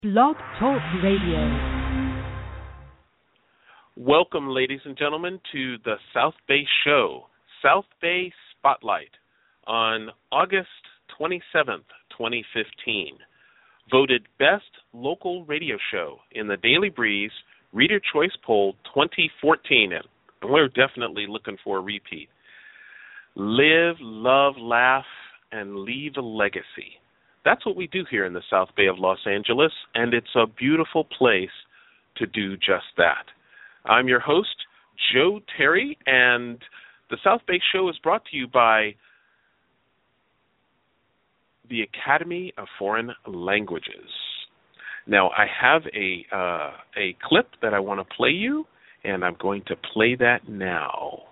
Blog Talk Radio. Welcome, ladies and gentlemen, to the South Bay Show, South Bay Spotlight, on August 27th, 2015. Voted Best Local Radio Show in the Daily Breeze Reader Choice Poll 2014. And we're definitely looking for a repeat. Live, love, laugh, and leave a legacy. That's what we do here in the South Bay of Los Angeles, and it's a beautiful place to do just that. I'm your host, Joe Terry, and the South Bay Show is brought to you by the Academy of Foreign Languages. Now, I have a clip that I want to play you, and I'm going to play that now.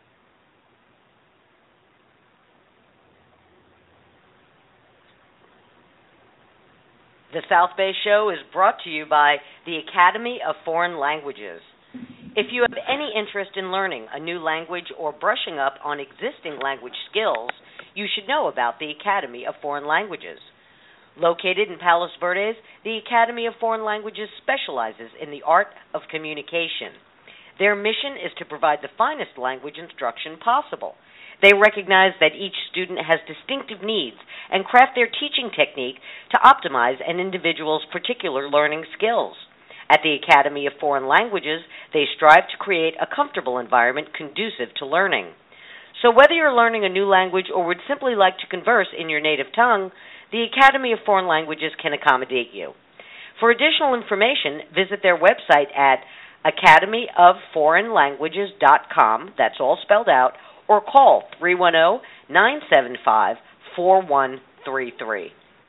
The South Bay Show is brought to you by the Academy of Foreign Languages. If you have any interest in learning a new language or brushing up on existing language skills, you should know about the Academy of Foreign Languages. Located in Palos Verdes, the Academy of Foreign Languages specializes in the art of communication. Their mission is to provide the finest language instruction possible. They recognize that each student has distinctive needs and craft their teaching technique to optimize an individual's particular learning skills. At the Academy of Foreign Languages, they strive to create a comfortable environment conducive to learning. So whether you're learning a new language or would simply like to converse in your native tongue, the Academy of Foreign Languages can accommodate you. For additional information, visit their website at academyofforeignlanguages.com, that's all spelled out, or call 310-975-4133.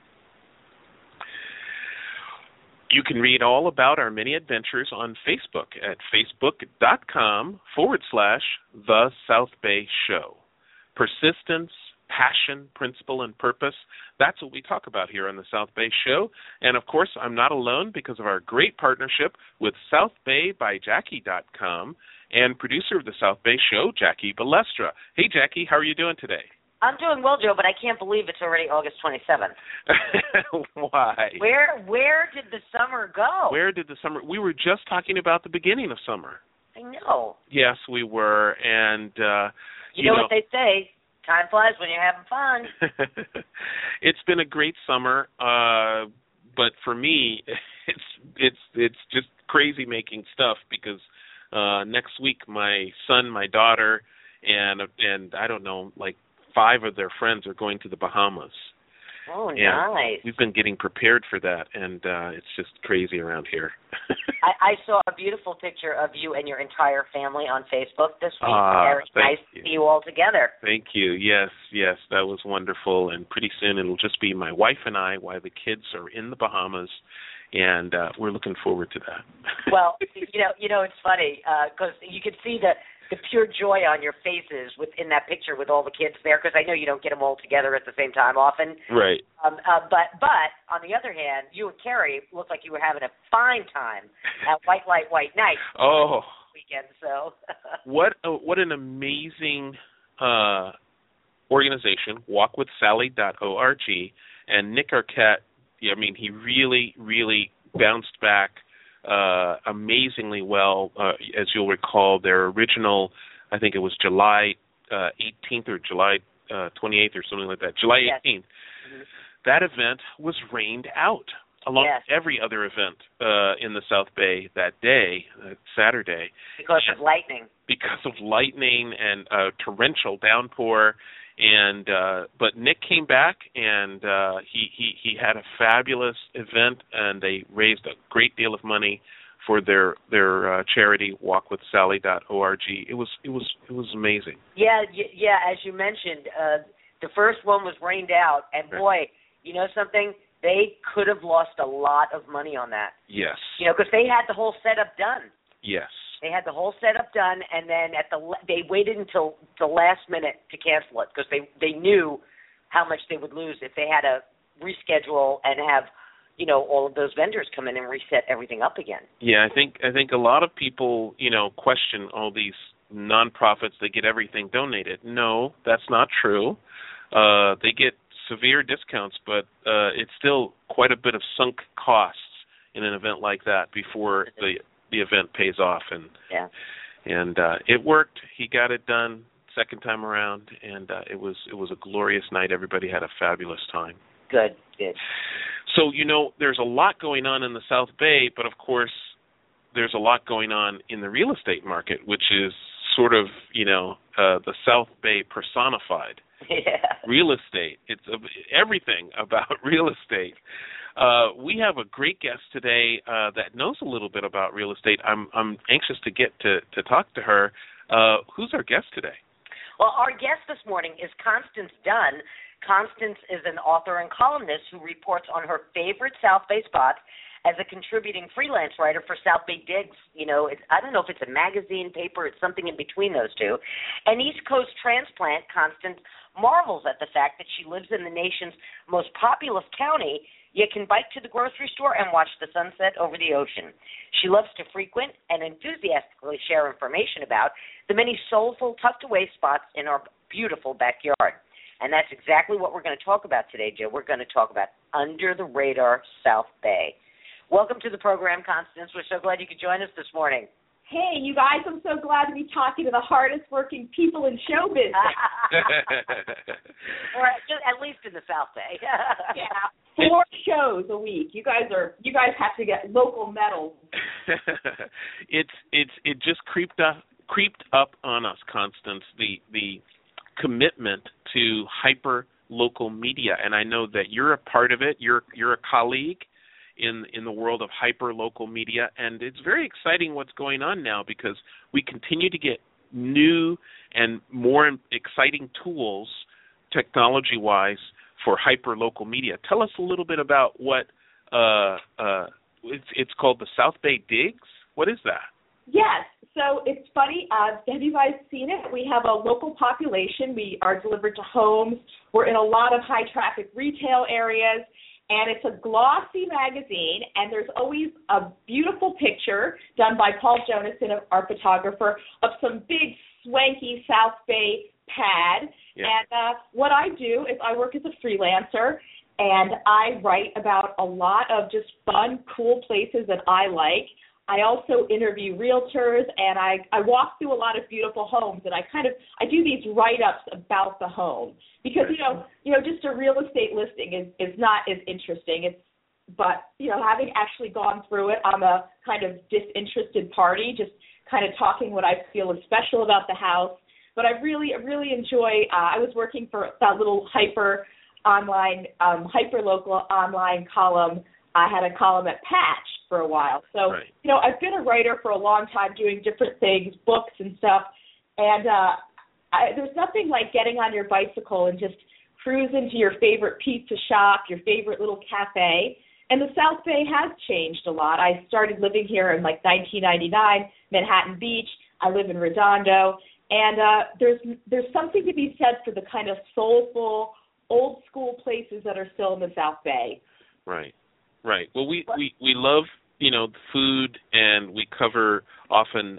You can read all about our many adventures on Facebook at facebook.com/The South Bay Show. Persistence, passion, principle, and purpose, that's what we talk about here on the South Bay Show. And, of course, I'm not alone because of our great partnership with SouthBayByJackie.com and producer of the South Bay Show, Jackie Balestra. Hey, Jackie, how are you doing today? I'm doing well, Joe, but I can't believe it's already August 27th. Why? Where did the summer go? Where did the summer? We were just talking about the beginning of summer. I know. Yes, we were, and you know what they say. Time flies when you're having fun. It's been a great summer, but for me, it's just crazy making stuff because next week my son, my daughter, and I don't know, like 5 of their friends are going to the Bahamas. Oh, and nice. We've been getting prepared for that, and it's just crazy around here. I saw a beautiful picture of you and your entire family on Facebook this week. Very nice to see you all together. Thank you. Yes, that was wonderful. And pretty soon it'll just be my wife and I while the kids are in the Bahamas, and we're looking forward to that. Well, you know, it's funny because you can see the pure joy on your faces within that picture with all the kids there, because I know you don't get them all together at the same time often. Right. But on the other hand, you and Carrie looked like you were having a fine time at White Light, White Night. Oh. Weekend. So. What an amazing organization, walkwithsally.org, and Nick Arquette. I mean, he really, really bounced back amazingly well. As you'll recall, their original, I think it was July 18th or July 28th or something like that, July 18th, yes. Mm-hmm. That event was rained out, along with every other event in the South Bay that day, Saturday. Because of lightning. Because of lightning and torrential downpour. And but Nick came back, and he had a fabulous event, and they raised a great deal of money for their charity, walkwithsally.org. It was amazing. Yeah. As you mentioned, the first one was rained out, and boy, you know something? They could have lost a lot of money on that. Yes. You know, because they had the whole setup done. Yes. They had the whole setup done, and then they waited until the last minute to cancel it because they knew how much they would lose if they had to reschedule and have, you know, all of those vendors come in and reset everything up again. Yeah, I think a lot of people, you know, question all these nonprofits that get everything donated. No, that's not true. They get severe discounts, but it's still quite a bit of sunk costs in an event like that before the event pays off, and it worked. He got it done second time around, and it was a glorious night. Everybody had a fabulous time. Good. So, there's a lot going on in the South Bay, but of course there's a lot going on in the real estate market, which is sort of, the South Bay personified. Yeah. Real estate. It's everything about real estate. We have a great guest today that knows a little bit about real estate. I'm anxious to get to talk to her. Who's our guest today? Well, our guest this morning is Constance Dunn. Constance is an author and columnist who reports on her favorite South Bay spots as a contributing freelance writer for South Bay Digs. I don't know if it's a magazine, paper, it's something in between those two. An East Coast transplant, Constance marvels at the fact that she lives in the nation's most populous county, yet can bike to the grocery store and watch the sunset over the ocean. She loves to frequent and enthusiastically share information about the many soulful, tucked-away spots in our beautiful backyard. And that's exactly what we're going to talk about today, Joe. We're going to talk about Under the Radar South Bay. Welcome to the program, Constance. We're so glad you could join us this morning. Hey, you guys, I'm so glad to be talking to the hardest-working people in show business. Or at least in the South Bay. Yeah, 4 shows a week. You guys have to get local medals. It just creeped up on us, Constance, the commitment to hyper local media, and I know that you're a part of it. You're a colleague in the world of hyper local media, and it's very exciting what's going on now because we continue to get new and more exciting tools technology-wise for hyper local media. Tell us a little bit about what it's called, the South Bay Digs. What is that? Yes. So it's funny. Have you guys seen it? We have a local population. We are delivered to homes. We're in a lot of high-traffic retail areas. And it's a glossy magazine, and there's always a beautiful picture done by Paul Jonason, our photographer, of some big, swanky South Bay pad. Yeah. And what I do is I work as a freelancer, and I write about a lot of just fun, cool places that I like. I also interview realtors, and I walk through a lot of beautiful homes, and I do these write-ups about the home because just a real estate listing is not as interesting. But having actually gone through it, I'm a kind of disinterested party, just kind of talking what I feel is special about the house. But I really enjoy. I was working for that little hyper local online column. I had a column at Patch for a while. So, right. I've been a writer for a long time doing different things, books and stuff. And there's nothing like getting on your bicycle and just cruising to your favorite pizza shop, your favorite little cafe. And the South Bay has changed a lot. I started living here in 1999, Manhattan Beach. I live in Redondo. And there's something to be said for the kind of soulful, old school places that are still in the South Bay. Right. Well, we love, food, and we cover often,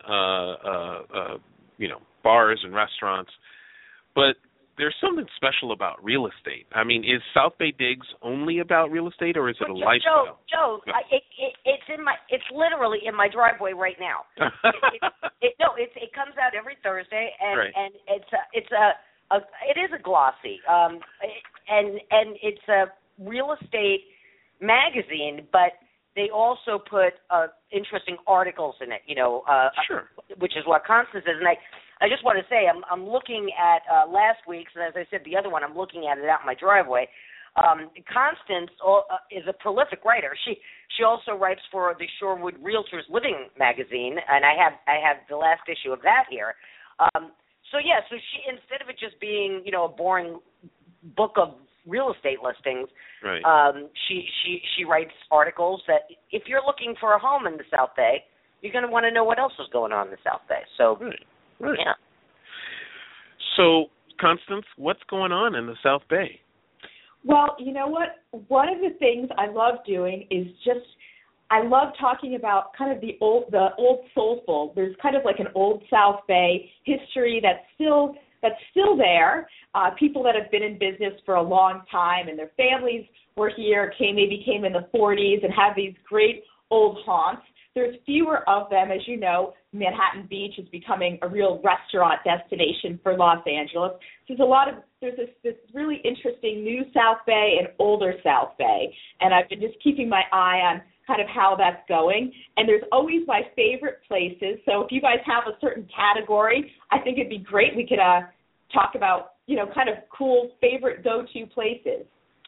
bars and restaurants. But there's something special about real estate. I mean, is South Bay Digs only about real estate, or is it a lifestyle? Joe, it's literally in my driveway right now. It comes out every Thursday, and right. And it is a glossy, and it's a real estate magazine, but they also put interesting articles in it, sure. Which is what Constance is. And I just want to say I'm looking at last week's, and as I said, the other one, I'm looking at it out in my driveway. Constance is a prolific writer. She also writes for the Shorewood Realtors Living magazine, and I have the last issue of that here. So she, instead of it just being a boring book of real estate listings, right. She writes articles that if you're looking for a home in the South Bay, you're going to want to know what else is going on in the South Bay. So, right. Yeah. So, Constance, what's going on in the South Bay? Well, you know what? One of the things I love doing is I love talking about kind of the old soulful. There's kind of like an old South Bay history that's still there. People that have been in business for a long time and their families were here, maybe came in the 40s and have these great old haunts. There's fewer of them. As you know, Manhattan Beach is becoming a real restaurant destination for Los Angeles. So there's this really interesting new South Bay and older South Bay, and I've been just keeping my eye on kind of how that's going. And there's always my favorite places. So if you guys have a certain category, I think it'd be great. We could talk about, kind of cool favorite go-to places.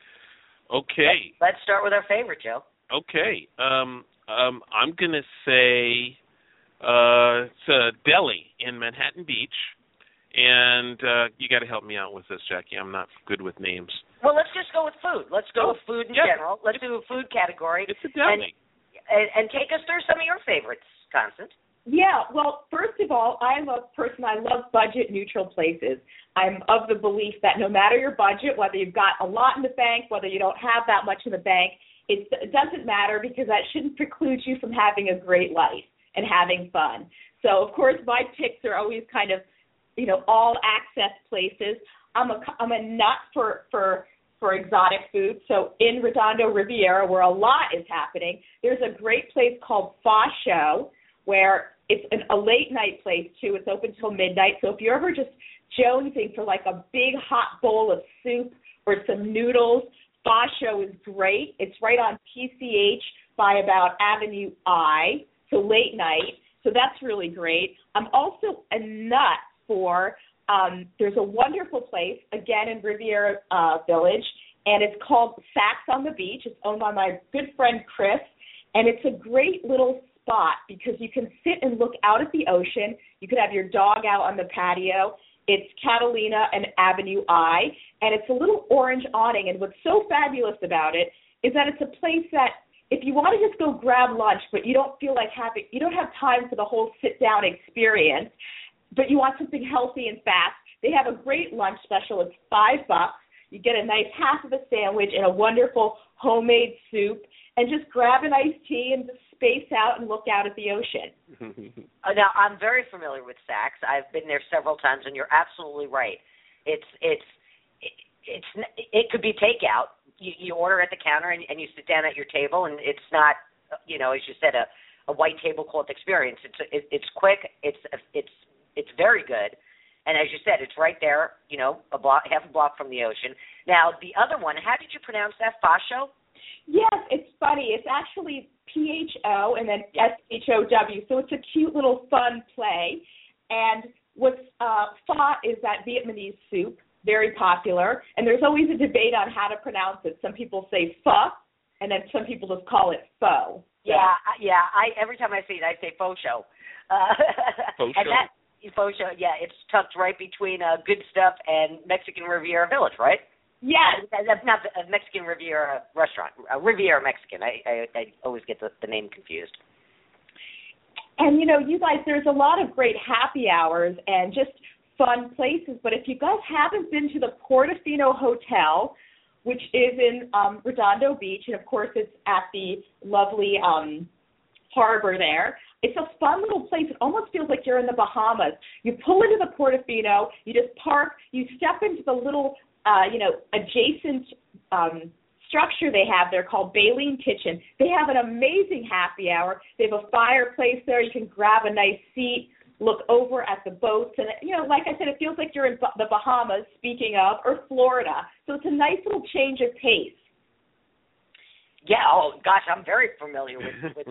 Okay. Let's start with our favorite, Joe. Okay. I'm going to say it's a deli in Manhattan Beach, and you got to help me out with this, Jackie. I'm not good with names. Well, let's just go with food. Let's go with food in general. Let's do a food category. It's a deli. And take us through some of your favorites, Constance. Yeah, well, first of all, I love budget-neutral places. I'm of the belief that no matter your budget, whether you've got a lot in the bank, whether you don't have that much in the bank, it doesn't matter, because that shouldn't preclude you from having a great life and having fun. So, of course, my picks are always kind of, all-access places. I'm a nut for exotic food. So in Redondo Riviera, where a lot is happening, there's a great place called Fascio, where it's a late-night place, too. It's open till midnight. So if you're ever just jonesing for, like, a big hot bowl of soup or some noodles, Fascio is great. It's right on PCH by about Avenue I, so late night. So that's really great. I'm also a nut for, there's a wonderful place, again, in Riviera Village, and it's called Saks on the Beach. It's owned by my good friend Chris, and it's a great little spot because you can sit and look out at the ocean. You could have your dog out on the patio. It's Catalina and Avenue I, and it's a little orange awning. And what's so fabulous about it is that it's a place that if you want to just go grab lunch, but you don't feel like you don't have time for the whole sit-down experience, but you want something healthy and fast, they have a great lunch special. It's $5. You get a nice half of a sandwich and a wonderful homemade soup, and just grab an iced tea and just space out and look out at the ocean. Now, I'm very familiar with Saks. I've been there several times, and you're absolutely right. It could be takeout. You order at the counter and you sit down at your table, and it's not, as you said, a white tablecloth experience. It's quick. It's very good. And as you said, it's right there, half a block from the ocean. Now, the other one, how did you pronounce that? Fascio? Yes, it's funny. It's actually PHO and then SHOW. So it's a cute little fun play. And what's pho is that Vietnamese soup, very popular. And there's always a debate on how to pronounce it. Some people say pho, and then some people just call it pho. Yeah. Every time I see it, I say faux show. Faux show. Faux show, yeah, it's tucked right between Good Stuff and Mexican Riviera Village, right? Yes. That's not a Mexican Riviera restaurant. Riviera Mexican. I always get the name confused. And, you guys, there's a lot of great happy hours and just fun places. But if you guys haven't been to the Portofino Hotel, which is in Redondo Beach, and, of course, it's at the lovely harbor there, it's a fun little place. It almost feels like you're in the Bahamas. You pull into the Portofino, you just park, you step into the little, adjacent structure they have there called Baleen Kitchen. They have an amazing happy hour. They have a fireplace there. You can grab a nice seat, look over at the boats. And, like I said, it feels like you're in the Bahamas, speaking of, or Florida. So it's a nice little change of pace. Yeah. Oh gosh, I'm very familiar with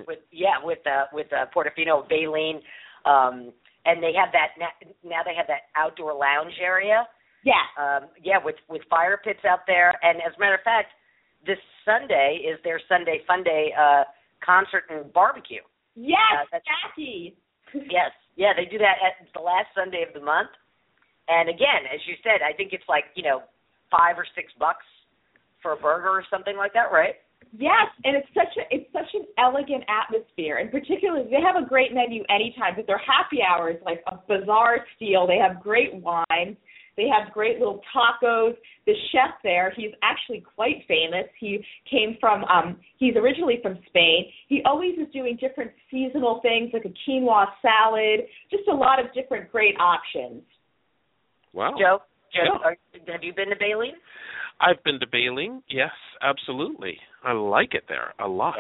Portofino, Baleen, and they have that now. They have that outdoor lounge area. Yeah. With fire pits out there, and as a matter of fact, this Sunday is their Sunday Fun Day concert and barbecue. Yes, Jackie. Yes, yeah, they do that at the last Sunday of the month, and again, as you said, I think it's like $5 or $6 for a burger or something like that, right? Yes, and it's such an elegant atmosphere. And particularly, they have a great menu anytime, but their happy hour is like a bizarre steal. They have great wines. They have great little tacos. The chef there, he's actually quite famous. He came from, he's originally from Spain. He always is doing different seasonal things like a quinoa salad, just a lot of different great options. Wow. Joe, have you been to Baleen? I've been to Baleen. Yes, absolutely. I like it there a lot.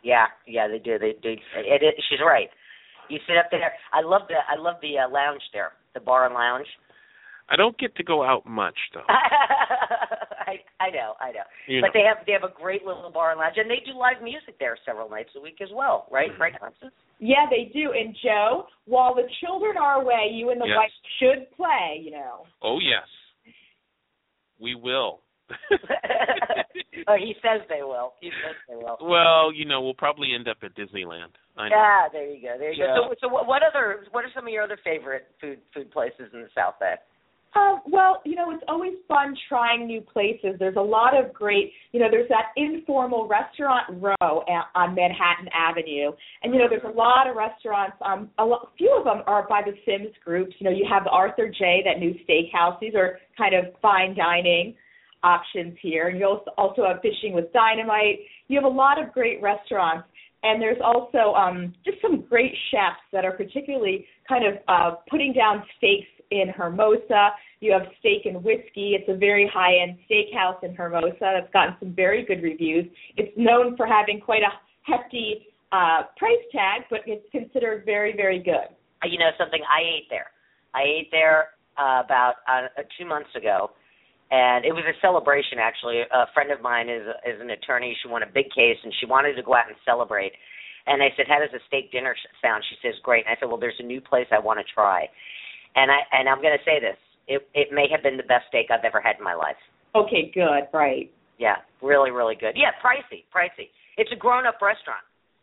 Yeah, they do. They do. She's right. You sit up there. I love the lounge there, the bar and lounge. I don't get to go out much though. I know. But know. they have a great little bar and lounge, and they do live music there several nights a week as well, right? Mm-hmm. Right, Constance? Yeah, they do. And Joe, while the children are away, you and the Yes. wife should play, you know. Oh yes, we will. Oh, he says they will. Well, we'll probably end up at Disneyland. I know. Yeah, there you go. Yeah. So what are some of your other favorite food places in the South Bay? Well, it's always fun trying new places. There's a lot of great, there's that informal restaurant row on Manhattan Avenue. And, there's a lot of restaurants. A few of them are by the Sims groups. You have the Arthur J., that new steakhouse. These are kind of fine dining options here. And you also have Fishing with Dynamite. You have a lot of great restaurants. And there's also just some great chefs that are particularly kind of putting down steaks in Hermosa. You have Steak and Whiskey. It's a very high-end steakhouse in Hermosa that's gotten some very good reviews. It's known for having quite a hefty price tag, but it's considered very, very good. You know something? I ate there about 2 months ago, and it was a celebration, actually. A friend of mine is an attorney. She won a big case, and she wanted to go out and celebrate. And I said, how does a steak dinner sound? She says, great. And I said, well, there's a new place I want to try. And I'm going to say this. It may have been the best steak I've ever had in my life. Okay, good, right. Yeah, really, really good. Yeah, pricey. It's a grown-up restaurant.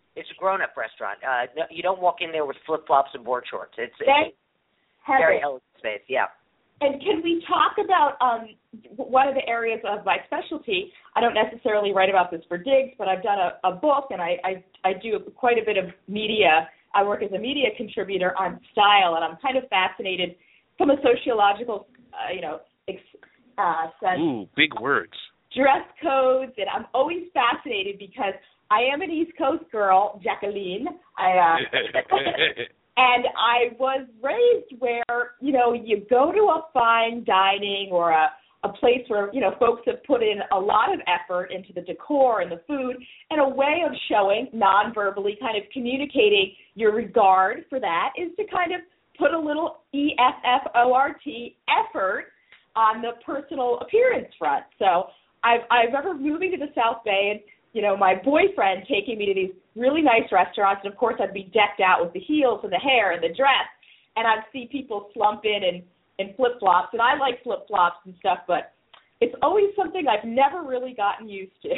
You don't walk in there with flip-flops and board shorts. It's very elegant space, yeah. And can we talk about one of the areas of my specialty? I don't necessarily write about this for Diggs, but I've done a book, and I do quite a bit of media. I work as a media contributor on style, and I'm kind of fascinated from a sociological, sense. Ooh, big words. Dress codes, and I'm always fascinated because I am an East Coast girl, Jacqueline. And I was raised where, you go to a fine dining or a place where, folks have put in a lot of effort into the decor and the food, and a way of showing non-verbally, kind of communicating your regard for that is to kind of put a little EFFORT effort on the personal appearance front. So I remember moving to the South Bay and, my boyfriend taking me to these really nice restaurants, and of course I'd be decked out with the heels and the hair and the dress, and I'd see people slump in flip-flops, and I like flip-flops and stuff, but it's always something I've never really gotten used to.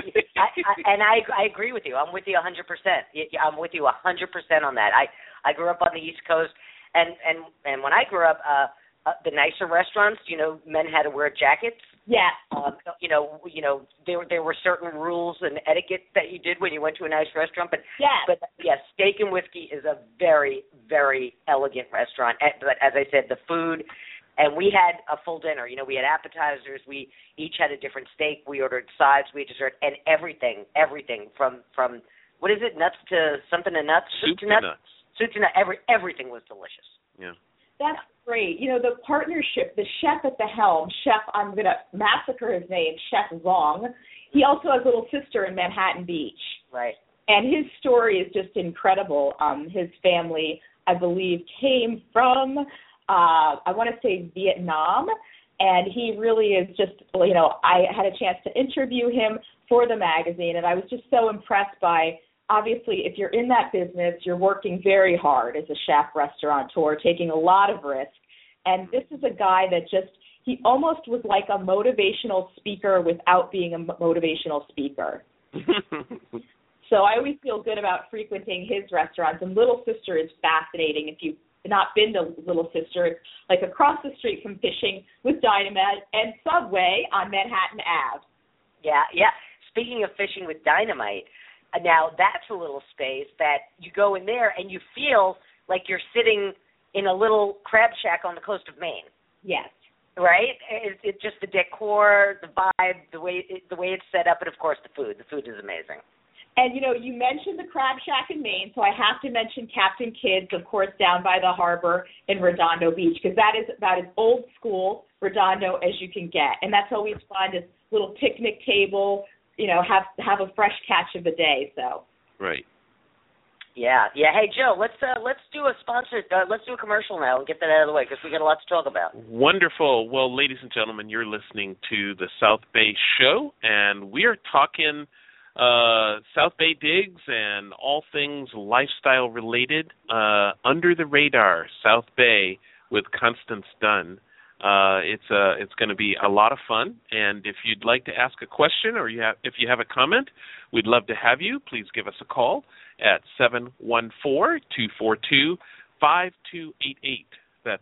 I agree with you. I'm with you 100%. I'm with you 100% on that. I grew up on the East Coast, and when I grew up, the nicer restaurants, men had to wear jackets. Yeah. There were certain rules and etiquette that you did when you went to a nice restaurant. But Steak and Whiskey is a very, very elegant restaurant. But as I said, the food, and we had a full dinner. We had appetizers. We each had a different steak. We ordered sides. We had dessert, and everything from what is it, nuts to something to nuts? Soup to nuts. Soup to nuts. Everything was delicious. Yeah. That's great. The partnership, the chef at the helm, I'm going to massacre his name, Chef Zong. He also has a little sister in Manhattan Beach. Right. And his story is just incredible. His family, I believe, came from, I want to say Vietnam. And he really is just, I had a chance to interview him for the magazine, and I was just so impressed by, obviously, if you're in that business, you're working very hard as a chef restaurateur, taking a lot of risk. And this is a guy that he almost was like a motivational speaker without being a motivational speaker. So I always feel good about frequenting his restaurants. And Little Sister is fascinating. If you've not been to Little Sister, it's like across the street from Fishing with Dynamite and Subway on Manhattan Ave. Yeah. Speaking of Fishing with Dynamite, now, that's a little space that you go in there and you feel like you're sitting in a little crab shack on the coast of Maine. Yes. Right? It's just the decor, the vibe, the way it's set up, and, of course, the food. The food is amazing. And, you mentioned the crab shack in Maine, so I have to mention Captain Kidd's, of course, down by the harbor in Redondo Beach, because that is about as old school Redondo as you can get. And that's always fun, this little picnic table, have a fresh catch of the day. So Right. Yeah. Hey, Joe, let's do a sponsored. Let's do a commercial now and get that out of the way because we got a lot to talk about. Wonderful. Well, ladies and gentlemen, you're listening to the South Bay Show, and we are talking South Bay digs and all things lifestyle related. Under the radar, South Bay with Constance Dunn. It's going to be a lot of fun, and if you'd like to ask a question or if you have a comment, we'd love to have you. Please give us a call at 714-242-5288. That's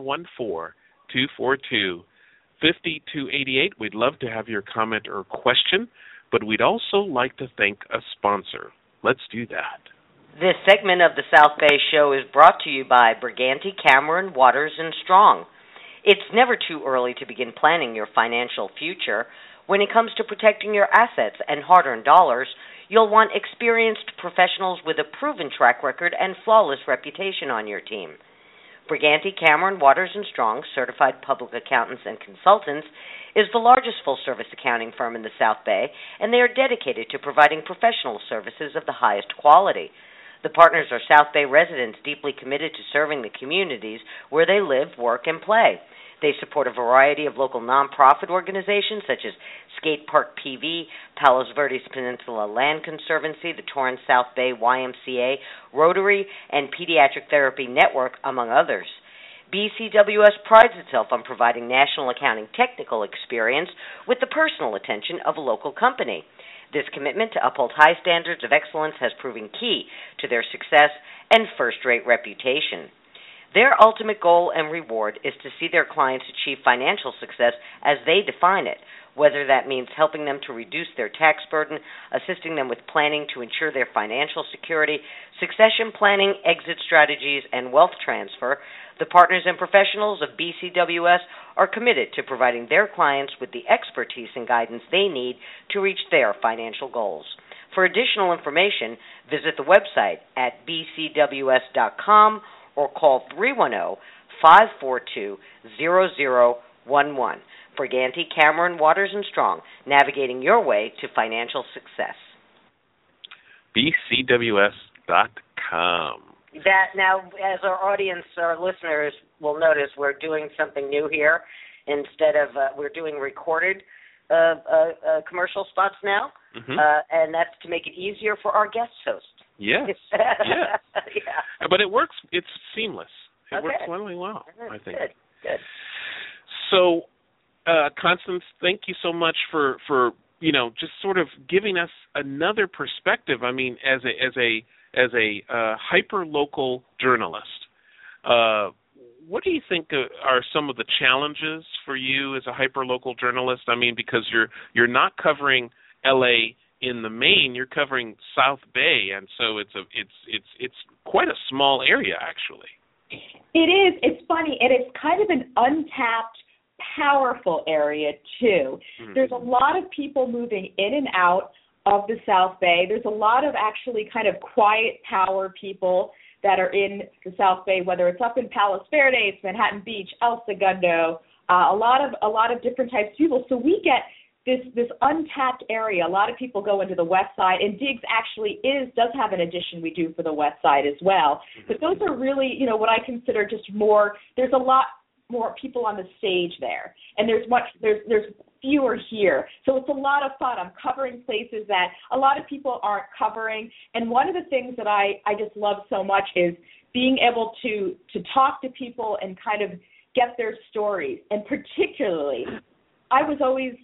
714-242-5288. We'd love to have your comment or question, but we'd also like to thank a sponsor. Let's do that. This segment of the South Bay Show is brought to you by Briganti, Cameron, Waters, and Strong. It's never too early to begin planning your financial future. When it comes to protecting your assets and hard-earned dollars, you'll want experienced professionals with a proven track record and flawless reputation on your team. Briganti, Cameron, Waters & Strong, certified public accountants and consultants, is the largest full-service accounting firm in the South Bay, and they are dedicated to providing professional services of the highest quality. The partners are South Bay residents deeply committed to serving the communities where they live, work, and play. They support a variety of local nonprofit organizations such as Skate Park PV, Palos Verdes Peninsula Land Conservancy, the Torrance South Bay YMCA, Rotary, and Pediatric Therapy Network, among others. BCWS prides itself on providing national accounting technical experience with the personal attention of a local company. This commitment to uphold high standards of excellence has proven key to their success and first-rate reputation. Their ultimate goal and reward is to see their clients achieve financial success as they define it, whether that means helping them to reduce their tax burden, assisting them with planning to ensure their financial security, succession planning, exit strategies, and wealth transfer. The partners and professionals of BCWS are committed to providing their clients with the expertise and guidance they need to reach their financial goals. For additional information, visit the website at bcws.com or call 310-542-0011. Briganti, Cameron, Waters & Strong, navigating your way to financial success. bcws.com. That now, as our audience, our listeners will notice, we're doing something new here. Instead of we're doing recorded commercial spots now, and that's to make it easier for our guest host. Yes. Yeah. But it works. It's seamless. It works really well, I think. Good. So, Constance, thank you so much for just sort of giving us another perspective. I mean, as a hyper-local journalist, what do you think are some of the challenges for you as a hyper-local journalist? I mean, because you're not covering LA in the main, you're covering South Bay, and so it's quite a small area, actually. It is. It's funny, and it's kind of an untapped, powerful area too. Mm-hmm. There's a lot of people moving in and out of the South Bay. There's a lot of actually kind of quiet power people that are in the South Bay, whether it's up in Palos Verdes, Manhattan Beach, El Segundo, a lot of different types of people. So we get this untapped area. A lot of people go into the West Side, and Diggs actually does have an addition we do for the West Side as well. But those are really, what I consider just more. There's a lot more people on the stage there, and there's fewer here. So it's a lot of fun. I'm covering places that a lot of people aren't covering, and one of the things that I just love so much is being able to talk to people and kind of get their stories. And particularly, I was always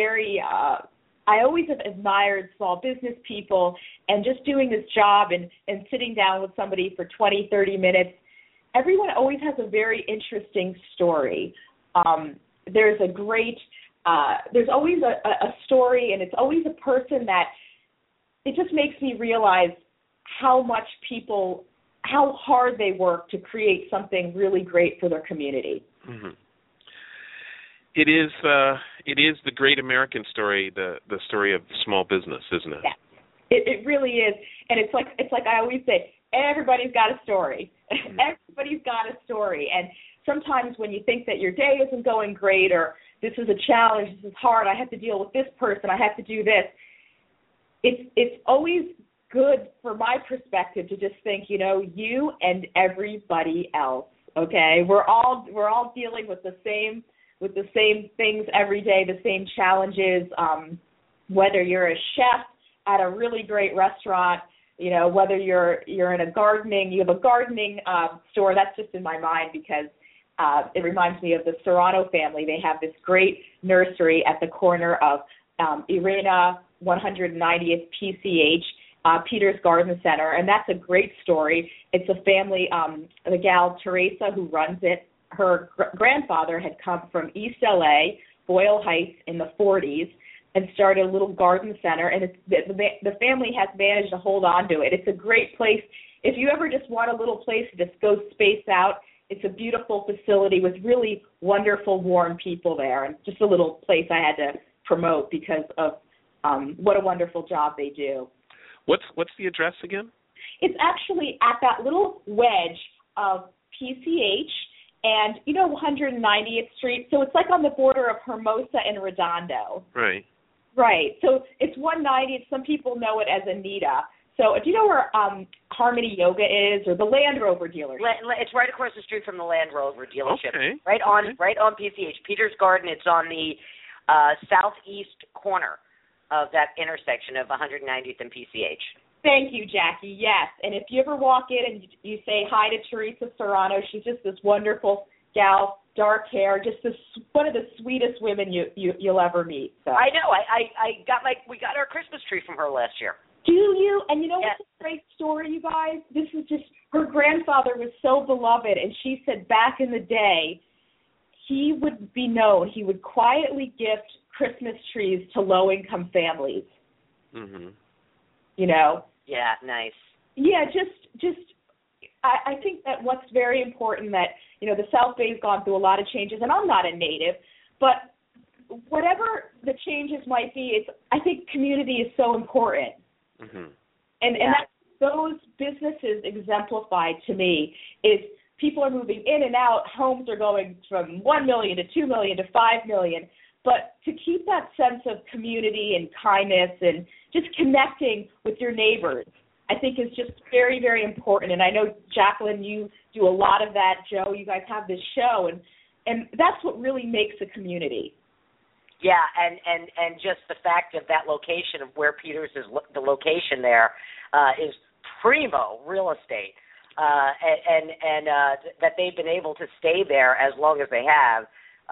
I always have admired small business people, and just doing this job and sitting down with somebody for 20, 30 minutes, everyone always has a very interesting story. There's always a story, and it's always a person that it just makes me realize how hard they work to create something really great for their community. Mm-hmm. It is the great American story, the story of small business, isn't it? Yeah, it really is, and it's like I always say, everybody's got a story. Mm-hmm. Everybody's got a story, and sometimes when you think that your day isn't going great, or this is a challenge, this is hard, I have to deal with this person, I have to do this, it's always good for my perspective to just think, you and everybody else. Okay, we're all dealing with the same things every day, the same challenges. Whether you're a chef at a really great restaurant, whether you're in you have a gardening store. That's just in my mind because it reminds me of the Serrano family. They have this great nursery at the corner of Irena 190th PCH, Peter's Garden Center, and that's a great story. It's a family, the gal Teresa who runs it, her grandfather had come from East LA, Boyle Heights in the 40s, and started a little garden center, and the family has managed to hold on to it. It's a great place. If you ever just want a little place to just go space out, it's a beautiful facility with really wonderful, warm people there, and just a little place I had to promote because of what a wonderful job they do. What's the address again? It's actually at that little wedge of PCH and, 190th Street. So it's like on the border of Hermosa and Redondo. Right. Right. So it's 190th. Some people know it as Anita. So do you know where Harmony Yoga is, or the Land Rover dealership? It's right across the street from the Land Rover dealership. Okay. Right on PCH. Peter's Garden. It's on the southeast corner of that intersection of 190th and PCH. Thank you, Jackie. Yes. And if you ever walk in and you say hi to Teresa Serrano, she's just this wonderful gal, dark hair, just one of the sweetest women you'll ever meet. So. I know. We got our Christmas tree from her last year. Do you? And what's a great story, you guys? This is just, her grandfather was so beloved, and she said back in the day, he would be known, he would quietly gift Christmas trees to low-income families. Mm-hmm. Yeah, nice. Yeah, just I think that what's very important that, the South Bay's gone through a lot of changes, and I'm not a native, but whatever the changes might be, I think community is so important. Mm-hmm. And that's, those businesses exemplify to me is people are moving in and out, homes are going from 1 million to 2 million to 5 million, but to keep that sense of community and kindness and just connecting with your neighbors, I think is just very, very important. And I know, Jacqueline, you do a lot of that. Joe, you guys have this show, and that's what really makes a community. Yeah, and just the fact of that location of where Peters is, the location there is primo real estate, and that they've been able to stay there as long as they have.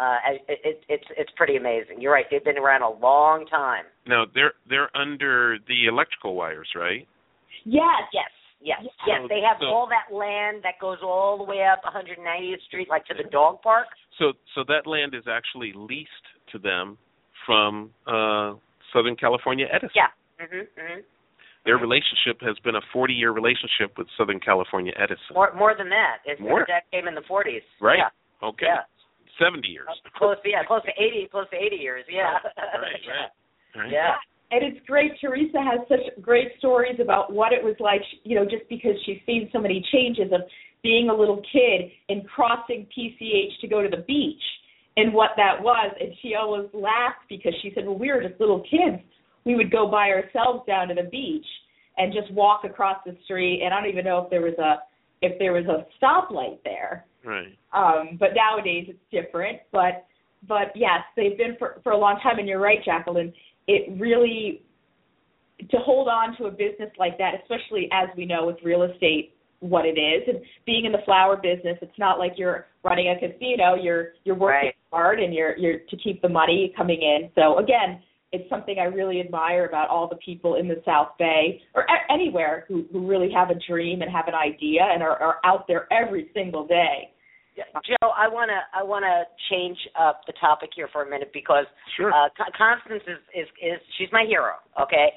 It's pretty amazing. You're right. They've been around a long time. Now they're under the electrical wires, right? Yes. They have all that land that goes all the way up 190th Street, like to the dog park. So that land is actually leased to them from Southern California Edison. Yeah. Mm-hmm. Their relationship has been a 40-year relationship with Southern California Edison. More than that. More? That came in the 40s. Right. Yeah. Okay. Yeah. 70 years. Close to 80 years. Yeah. Right. Yeah. And it's great. Teresa has such great stories about what it was like, just because she's seen so many changes of being a little kid and crossing PCH to go to the beach and what that was. And she always laughed because she said, well, we were just little kids. We would go by ourselves down to the beach and just walk across the street. And I don't even know if there was a stoplight there. Right. But nowadays it's different. But yes, they've been for a long time. And you're right, Jacqueline. It really, to hold on to a business like that, especially as we know with real estate what it is, and being in the flower business, it's not like you're running a casino. You're working hard, and you're to keep the money coming in. So again, it's something I really admire about all the people in the South Bay or anywhere who really have a dream and have an idea and are out there every single day. Joe, I wanna change up the topic here for a minute because sure. Constance is she's my hero. Okay,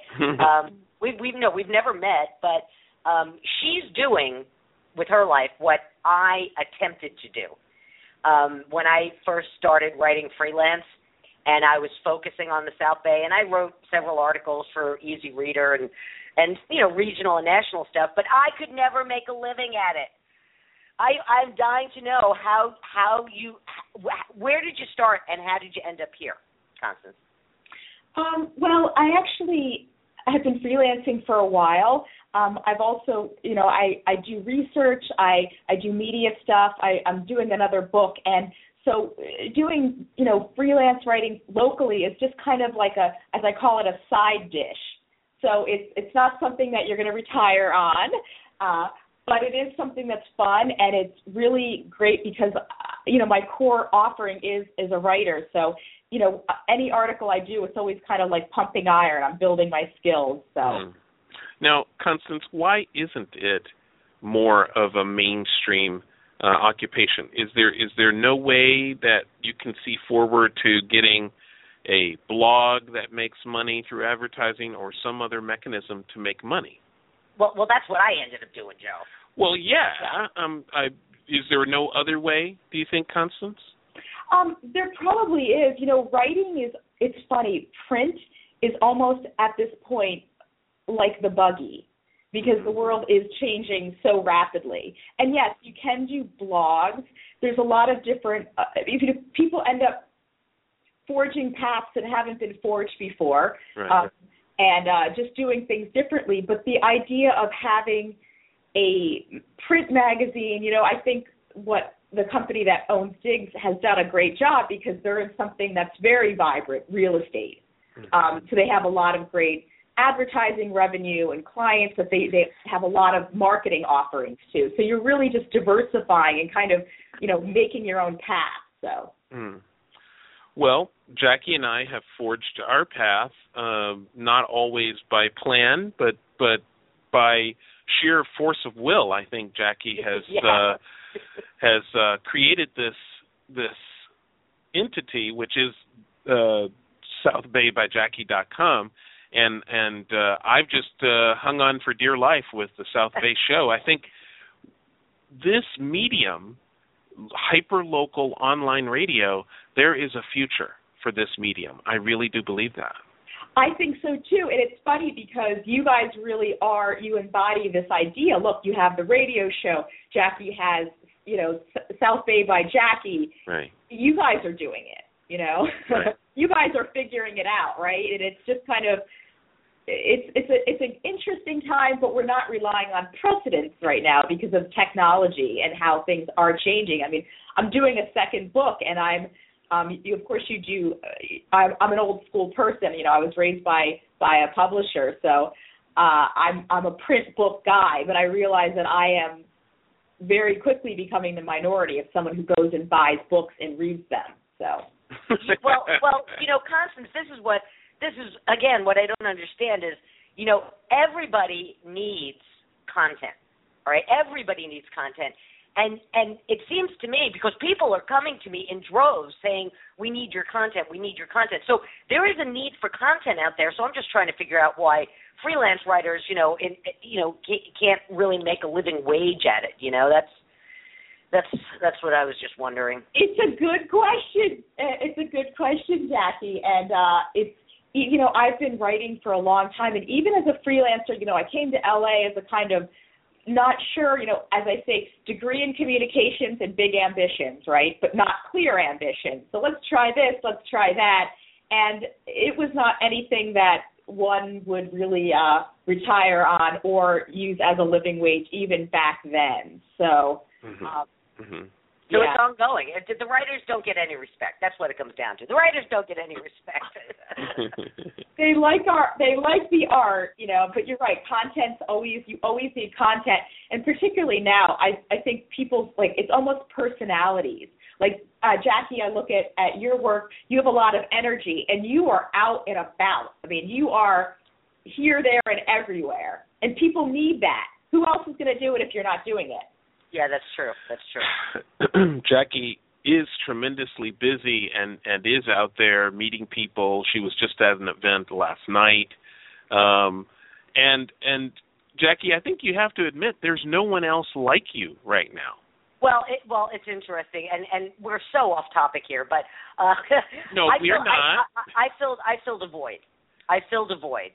we've never met, but she's doing with her life what I attempted to do when I first started writing freelance, and I was focusing on the South Bay, and I wrote several articles for Easy Reader and regional and national stuff, but I could never make a living at it. I'm dying to know where did you start and how did you end up here, Constance? Well, I actually have been freelancing for a while. I've also, I do research. I do media stuff. I'm doing another book, and so doing, freelance writing locally is just kind of like as I call it, a side dish. So it's not something that you're going to retire on, but it is something that's fun, and it's really great because, my core offering is a writer. So, any article I do, it's always kind of like pumping iron. I'm building my skills. So. Now, Constance, why isn't it more of a mainstream occupation? Is there no way that you can see forward to getting a blog that makes money through advertising or some other mechanism to make money? Well, that's what I ended up doing, Joe. Well, yeah. Is there no other way, do you think, Constance? There probably is. Writing it's funny. Print is almost at this point like the buggy because the world is changing so rapidly. And yes, you can do blogs. There's a lot of different, people end up forging paths that haven't been forged before, right. And just doing things differently. But the idea of having a print magazine, I think what the company that owns Diggs has done a great job because they're in something that's very vibrant, real estate. So they have a lot of great advertising revenue and clients, but they have a lot of marketing offerings too. So you're really just diversifying and kind of, making your own path. So. Well, Jackie and I have forged our path, not always by plan, but by sheer force of will. I think Jackie has created this entity, which is SouthBayByJackie.com, and I've just hung on for dear life with the South Bay Show. I think this medium, hyper-local online radio, there is a future for this medium. I really do believe that. I think so, too. And it's funny because you guys really you embody this idea. Look, you have the radio show. Jackie has, South Bay by Jackie. Right. You guys are doing it, Right. You guys are figuring it out, right? And it's just kind of, it's an interesting time, but we're not relying on precedents right now because of technology and how things are changing. I mean, I'm doing a second book, and I'm an old school person. I was raised by a publisher, so I'm a print book guy. But I realize that I am very quickly becoming the minority of someone who goes and buys books and reads them. So. Well, Constance, this is again what I don't understand is, everybody needs content, all right? Everybody needs content. And it seems to me, because people are coming to me in droves saying, we need your content, we need your content. So there is a need for content out there. So I'm just trying to figure out why freelance writers, can't really make a living wage at it. That's what I was just wondering. It's a good question. Jackie. And it's, I've been writing for a long time. And even as a freelancer, I came to LA as a kind of not sure, as I say, degree in communications and big ambitions, right? But not clear ambitions. So let's try this, let's try that. And it was not anything that one would really retire on or use as a living wage even back then. So, So it's ongoing. The writers don't get any respect. That's what it comes down to. The writers don't get any respect. They like the art, but you're right. You always need content. And particularly now, I think people, it's almost personalities. Like, Jackie, I look at your work, you have a lot of energy, and you are out and about. I mean, you are here, there, and everywhere. And people need that. Who else is going to do it if you're not doing it? Yeah, that's true. Jackie is tremendously busy and is out there meeting people. She was just at an event last night. And Jackie, I think you have to admit there's no one else like you right now. Well, it's interesting, and we're so off topic here, but no, we're not. I filled a void. I filled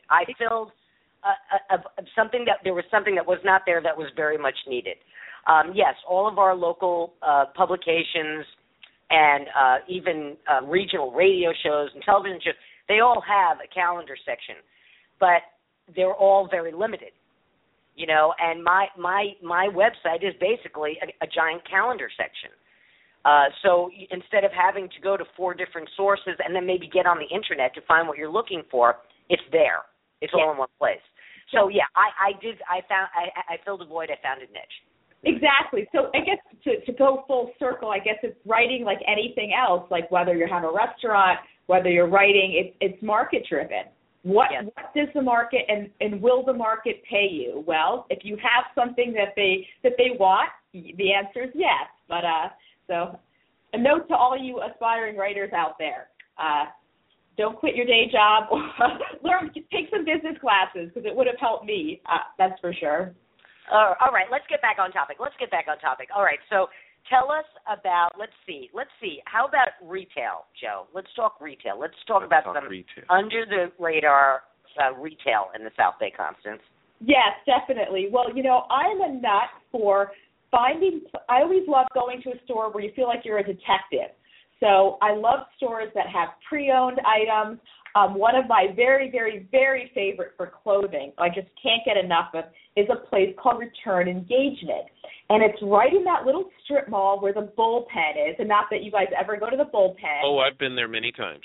something that there was something that was not there that was very much needed. Yes, all of our local publications and even regional radio shows and television shows, they all have a calendar section. But they're all very limited. And my website is basically a giant calendar section. So instead of having to go to 4 different sources and then maybe get on the internet to find what you're looking for, it's there. It's all in one place. So I filled a void. I found a niche. Exactly. So I guess to go full circle, I guess it's writing like anything else, like whether you have a restaurant, whether you're writing, it's market driven. What does the market and will the market pay you? Well, if you have something that they want, the answer is yes. But so a note to all you aspiring writers out there: don't quit your day job. Take some business classes because it would have helped me. That's for sure. All right, let's get back on topic. All right, so tell us about, let's see. How about retail, Joe? Let's talk retail. Let's talk about some retail. Under-the-radar retail in the South Bay, Constance. Yes, definitely. Well, I'm a nut for I always love going to a store where you feel like you're a detective. So I love stores that have pre-owned items. One of my very, very, very favorite for clothing, I just can't get enough of, is a place called Return Engagement. And it's right in that little strip mall where the bullpen is, and not that you guys ever go to the bullpen. Oh, I've been there many times.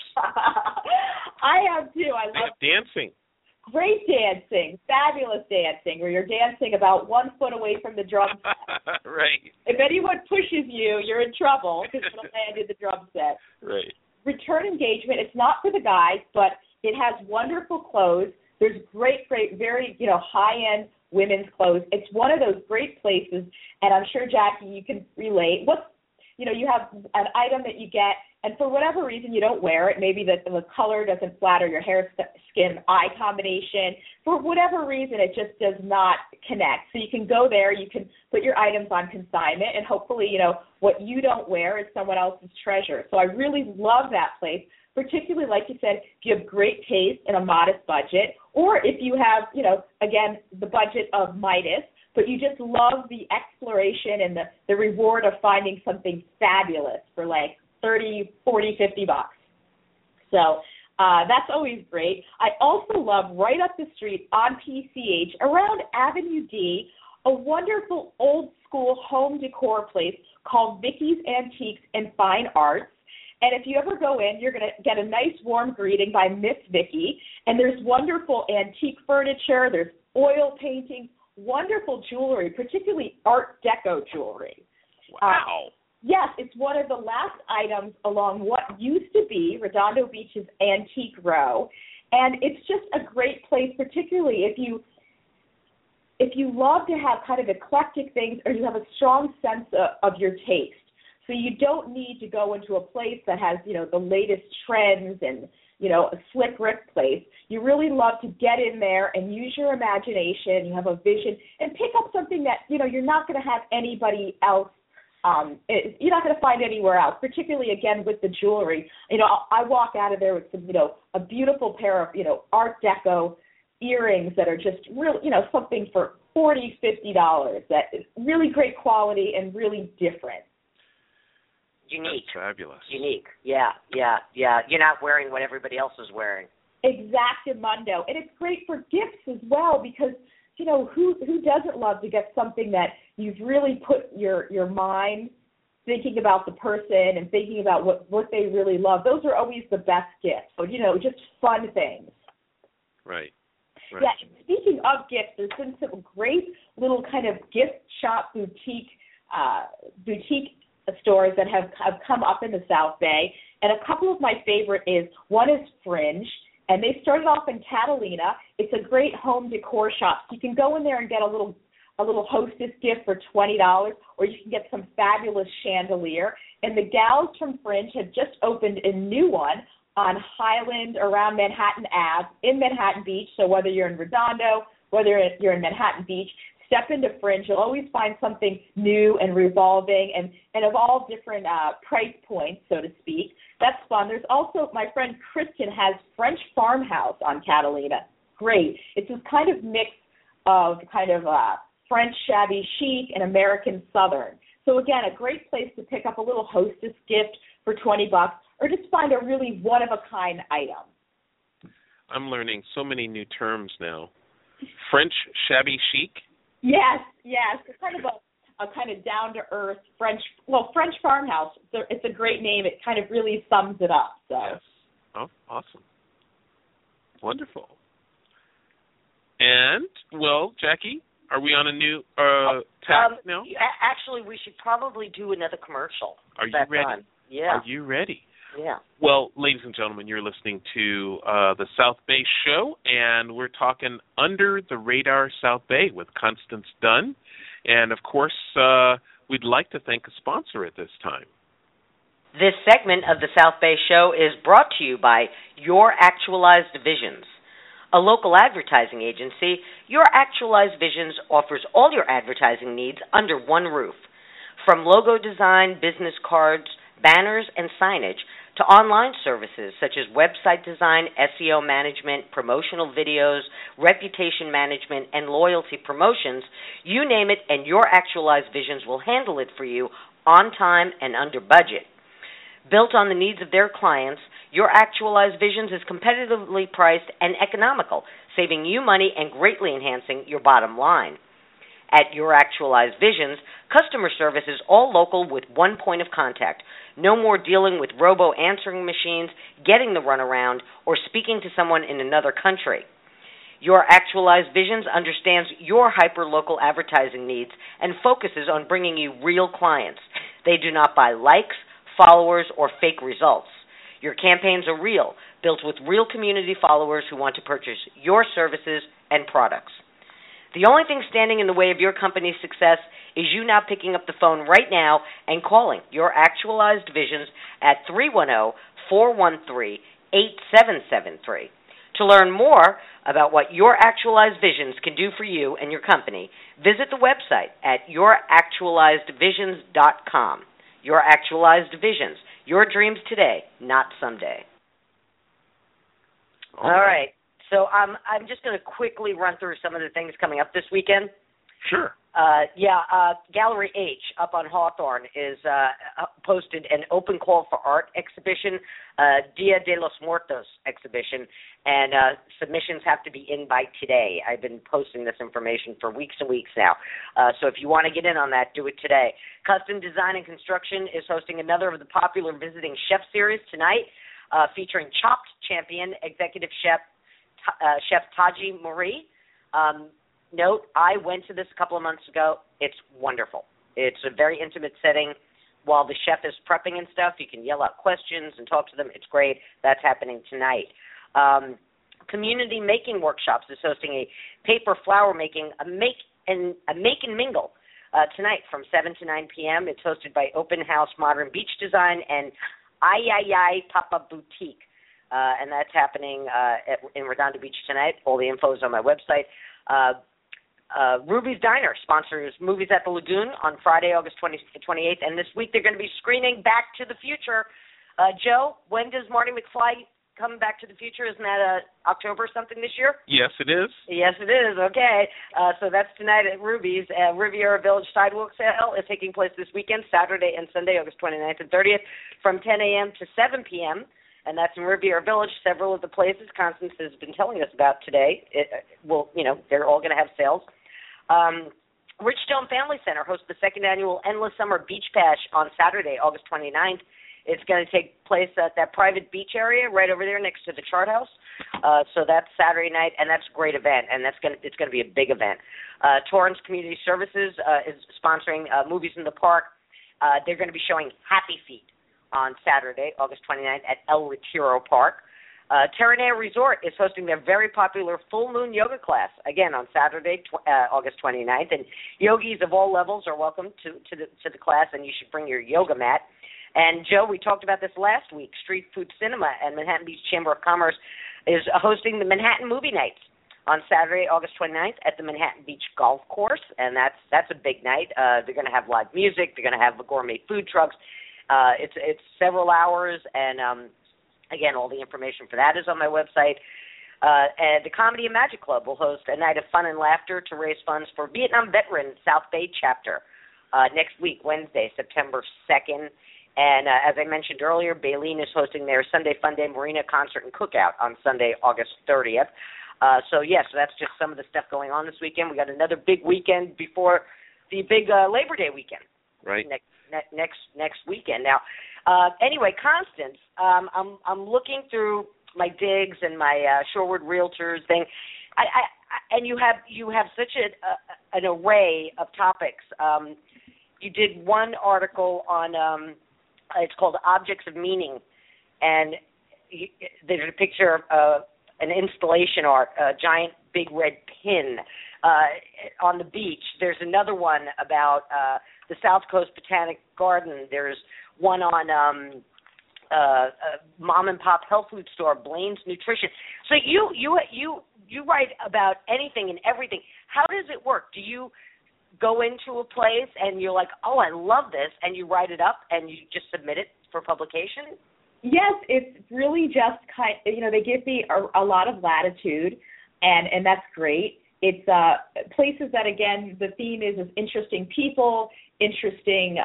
I have too. I love dancing. Great dancing, fabulous dancing, where you're dancing about 1 foot away from the drum set. Right. If anyone pushes you, you're in trouble because it'll land in the drum set. Right. Return Engagement, it's not for the guys, but it has wonderful clothes. There's great, very, high-end women's clothes. It's one of those great places, and I'm sure, Jackie, you can relate. You have an item that you get, and for whatever reason you don't wear it. Maybe the color doesn't flatter your hair, skin, eye combination. For whatever reason, it just does not connect. So you can go there, you can put your items on consignment, and hopefully, what you don't wear is someone else's treasure. So I really love that place, particularly, like you said, if you have great taste and a modest budget, or if you have, again, the budget of Midas, but you just love the exploration and the reward of finding something fabulous for like $30, $40, $50. So that's always great. I also love right up the street on PCH, around Avenue D, a wonderful old school home decor place called Vicky's Antiques and Fine Arts. And if you ever go in, you're going to get a nice warm greeting by Miss Vicky. And there's wonderful antique furniture. There's oil paintings, wonderful jewelry, particularly Art Deco jewelry. Wow. Yes, it's one of the last items along what used to be Redondo Beach's Antique Row. And it's just a great place, particularly if you love to have kind of eclectic things or you have a strong sense of your taste. So you don't need to go into a place that has, the latest trends and, a slick Rick place. You really love to get in there and use your imagination. You have a vision and pick up something that, you're not going to have anybody else. You're not going to find anywhere else, particularly, again, with the jewelry. I walk out of there with some, a beautiful pair of, Art Deco earrings that are just real, something for $40, $50. That is really great quality and really different. Unique. That's fabulous. Unique. Yeah. You're not wearing what everybody else is wearing. Exactamundo. And it's great for gifts as well because, who doesn't love to get something that you've really put your mind thinking about the person and thinking about what they really love. Those are always the best gifts. So, just fun things. Right. Yeah, speaking of gifts, there's been some great little kind of gift shop boutique stores that have come up in the South Bay, and a couple of my favorite one is Fringe, and they started off in Catalina. It's a great home decor shop. You can go in there and get a little hostess gift for $20, or you can get some fabulous chandelier. And the gals from Fringe have just opened a new one on Highland around Manhattan Ave in Manhattan Beach. So whether you're in Redondo, whether you're in Manhattan Beach, step into Fringe. You'll always find something new and revolving and of all different price points, so to speak. That's fun. There's also, my friend Kristen has French Farmhouse on Catalina. Great. It's this kind of mix of French shabby chic and American Southern. So again, a great place to pick up a little hostess gift for $20 or just find a really one-of-a-kind item. I'm learning so many new terms now. French shabby chic? Yes. It's kind of a kind of down-to-earth French farmhouse. It's a great name. It kind of really sums it up. So. Yes. Oh, awesome. Wonderful. And, well, Jackie, are we on a new tack now? Actually, we should probably do another commercial. Are you ready? Time. Yeah. Are you ready? Yeah. Well, ladies and gentlemen, you're listening to the South Bay Show, and we're talking Under the Radar South Bay with Constance Dunn. And, of course, we'd like to thank a sponsor at this time. This segment of the South Bay Show is brought to you by Your Actualized Visions. A local advertising agency, Your Actualized Visions offers all your advertising needs under one roof. From logo design, business cards, banners, and signage, to online services such as website design, SEO management, promotional videos, reputation management, and loyalty promotions, you name it, and Your Actualized Visions will handle it for you on time and under budget. Built on the needs of their clients, Your Actualized Visions is competitively priced and economical, saving you money and greatly enhancing your bottom line. At Your Actualized Visions, customer service is all local with one point of contact. No more dealing with robo-answering machines, getting the runaround, or speaking to someone in another country. Your Actualized Visions understands your hyper-local advertising needs and focuses on bringing you real clients. They do not buy likes, followers, or fake results. Your campaigns are real, built with real community followers who want to purchase your services and products. The only thing standing in the way of your company's success is you now picking up the phone right now and calling Your Actualized Visions at 310-413-8773. To learn more about what Your Actualized Visions can do for you and your company, visit the website at youractualizedvisions.com. Your Actualized Visions. Your dreams today, not someday. All right. So I'm just going to quickly run through some of the things coming up this weekend. Sure. Gallery H up on Hawthorne is posted an open call for art exhibition, Dia de los Muertos exhibition, and submissions have to be in by today. I've been posting this information for weeks and weeks now. So if you want to get in on that, do it today. Custom Design and Construction is hosting another of the popular Visiting Chef series tonight, featuring Chopped champion, executive chef Taji Marie. Note, I went to this a couple of months ago. It's wonderful. It's a very intimate setting. While the chef is prepping and stuff, you can yell out questions and talk to them. It's great. That's happening tonight. Community Making Workshops is hosting a paper flower making, a make and mingle tonight from 7 to 9 p.m. It's hosted by Open House Modern Beach Design and Ay Papa Boutique. And that's happening in Redondo Beach tonight. All the info is on my website. Ruby's Diner sponsors Movies at the Lagoon on Friday, August 28th, and this week they're going to be screening Back to the Future. Joe, when does Marty McFly come Back to the Future? Isn't that October something this year? Yes, it is. Yes, it is. Okay. So that's tonight at Ruby's. Riviera Village Sidewalk Sale is taking place this weekend, Saturday and Sunday, August 29th and 30th, from 10 a.m. to 7 p.m., and that's in Riviera Village. Several of the places Constance has been telling us about today, they're all going to have sales. Richstone Family Center hosts the second annual Endless Summer Beach Bash on Saturday, August 29th. It's going to take place at that private beach area right over there next to the Chart House. So that's Saturday night, and that's a great event, and it's going to be a big event. Torrance Community Services is sponsoring Movies in the Park. They're going to be showing Happy Feet on Saturday, August 29th at El Retiro Park. Terranea Resort is hosting their very popular full moon yoga class, again, on Saturday, August 29th. And yogis of all levels are welcome to the class, and you should bring your yoga mat. And, Joe, we talked about this last week. Street Food Cinema and Manhattan Beach Chamber of Commerce is hosting the Manhattan Movie Nights on Saturday, August 29th at the Manhattan Beach Golf Course, and that's a big night. They're going to have live music. They're going to have gourmet food trucks. It's several hours, and again, all the information for that is on my website. And the Comedy and Magic Club will host a night of fun and laughter to raise funds for Vietnam Veteran South Bay chapter next week, Wednesday, September 2nd. And as I mentioned earlier, Baleen is hosting their Sunday Fun Day Marina Concert and Cookout on Sunday, August 30th. So that's just some of the stuff going on this weekend. We got another big weekend before the big Labor Day weekend. Right. Next weekend. Now, anyway, Constance, I'm looking through my digs and my Shoreward Realtors thing. And you have such an array of topics. You did one article on it's called Objects of Meaning, and there's a picture of an installation art, a giant big red pin on the beach. There's another one about the South Coast Botanic Garden. There's one on mom and pop health food store, Blaine's Nutrition. So you write about anything and everything. How does it work? Do you go into a place and you're like, oh, I love this, and you write it up and you just submit it for publication? Yes, it's really just they give me a lot of latitude, and that's great. It's places that, again, the theme is interesting people, interesting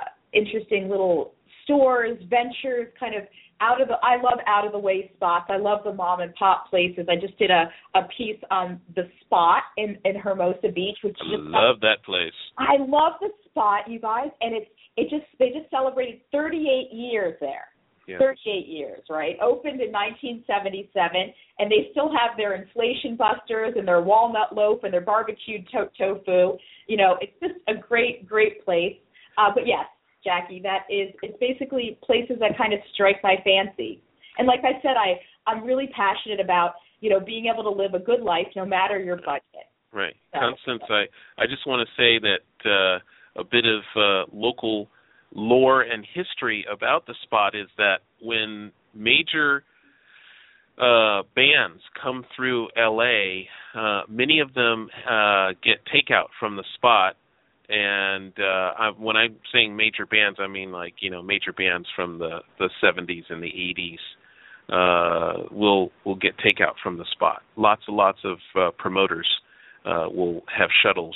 little stores, ventures, kind of I love out of the way spots. I love the mom and pop places. I just did a piece on the Spot in Hermosa Beach, which I love that place. I love the Spot, you guys, and they just celebrated 38 years there. Yeah. 38 years, right? Opened in 1977, and they still have their inflation busters and their walnut loaf and their barbecued tofu. It's just a great, great place. But yes, Jackie, it's basically places that kind of strike my fancy. And like I said, I'm really passionate about, being able to live a good life no matter your budget. Right. So, Constance, I just want to say that a bit of local lore and history about the Spot is that when major bands come through L.A., many of them get takeout from the Spot. And when I'm saying major bands, I mean major bands from the 70s and the 80s will get takeout from the Spot. Lots of promoters will have shuttles,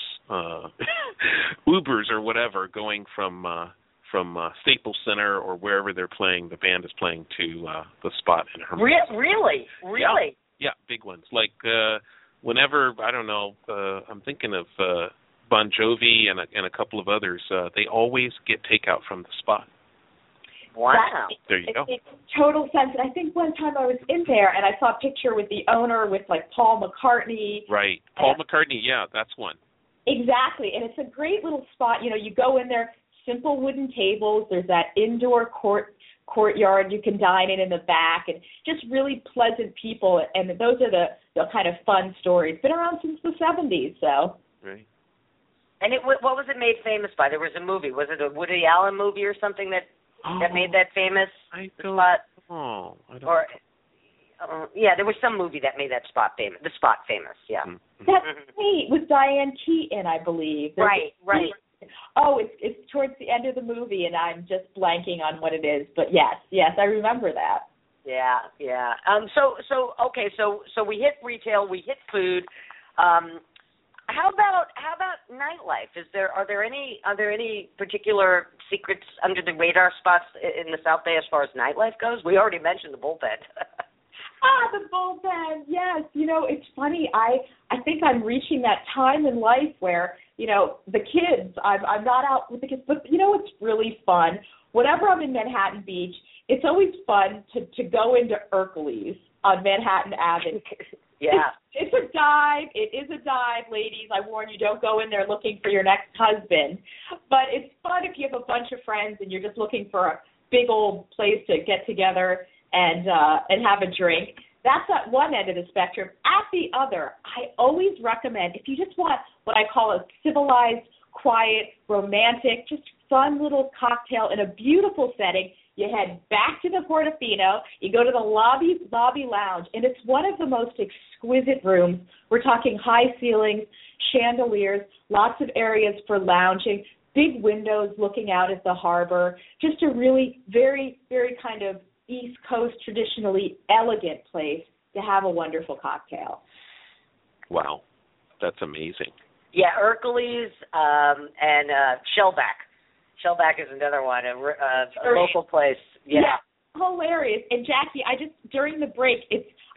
Ubers or whatever, going from Staples Center or wherever they're playing, the band is playing, to the Spot in Hermosa. Really? Yeah, big ones. Like whenever, I don't know, I'm thinking of Bon Jovi and a couple of others, they always get takeout from the Spot. Wow. There you go. It makes total sense. And I think one time I was in there and I saw a picture with the owner with Paul McCartney. Right. Paul McCartney, yeah, that's one. Exactly. And it's a great little spot. You go in there, simple wooden tables. There's that indoor courtyard you can dine in the back, and just really pleasant people. And those are the kind of fun stories. Been around since the 70s, so. Right. And what was it made famous by? There was a movie. Was it a Woody Allen movie or something that made that famous? I don't know. There was some movie that made that Spot famous. The Spot famous, yeah. Mm-hmm. That's great. With Diane Keaton, I believe. Right. Oh, it's towards the end of the movie, and I'm just blanking on what it is. But yes, I remember that. Yeah. So we hit retail, we hit food. How about nightlife? Are there any particular secrets under the radar spots in the South Bay as far as nightlife goes? We already mentioned the bullpen. The bullpen, yes. It's funny. I think I'm reaching that time in life where, the kids, I'm not out with the kids, but it's really fun. Whenever I'm in Manhattan Beach, it's always fun to go into Ercles on Manhattan Avenue. Yeah. It's a dive. It is a dive, ladies. I warn you, don't go in there looking for your next husband. But it's fun if you have a bunch of friends and you're just looking for a big old place to get together and have a drink. That's at one end of the spectrum. At the other, I always recommend, if you just want what I call a civilized, quiet, romantic, just fun little cocktail in a beautiful setting, you head back to the Portofino, you go to the lobby lounge, and it's one of the most exquisite rooms. We're talking high ceilings, chandeliers, lots of areas for lounging, big windows looking out at the harbor, just a really very, very kind of East Coast, traditionally elegant place to have a wonderful cocktail. Wow, that's amazing. Yeah, Ercles and Shellback. Shellback is another one, a local place. Yeah. Hilarious. And Jackie, during the break,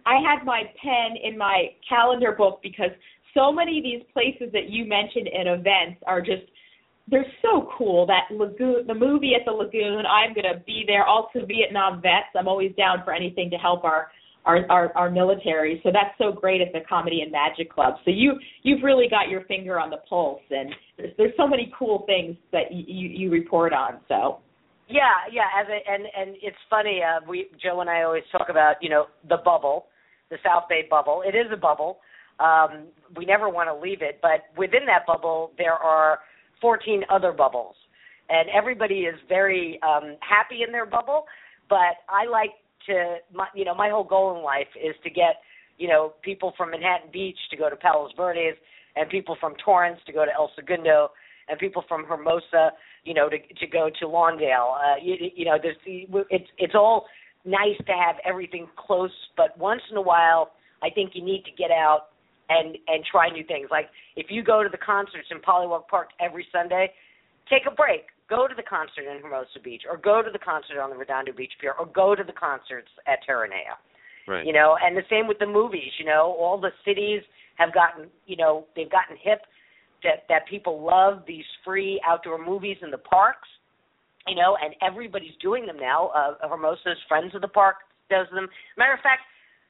I had my pen in my calendar book because so many of these places that you mentioned in events are just, they're so cool. That lagoon, the movie at the lagoon, I'm going to be there. Also Vietnam vets. I'm always down for anything to help our military. So that's so great at the Comedy and Magic Club. So you've really got your finger on the pulse, and there's so many cool things that you report on. So. Yeah. And it's funny. Joe and I always talk about, the bubble, the South Bay bubble. It is a bubble. We never want to leave it, but within that bubble there are 14 other bubbles, and everybody is very happy in their bubble. But I like to, my whole goal in life is to get, people from Manhattan Beach to go to Palos Verdes, and people from Torrance to go to El Segundo, and people from Hermosa, to go to Lawndale. It's all nice to have everything close, but once in a while, I think you need to get out and try new things. Like if you go to the concerts in Polywalk Park every Sunday, take a break. Go to the concert in Hermosa Beach, or go to the concert on the Redondo Beach Pier, or go to the concerts at Terranea. Right. And the same with the movies. All the cities have gotten, they've gotten hip that people love these free outdoor movies in the parks, and everybody's doing them now. Hermosa's Friends of the Park does them. Matter of fact,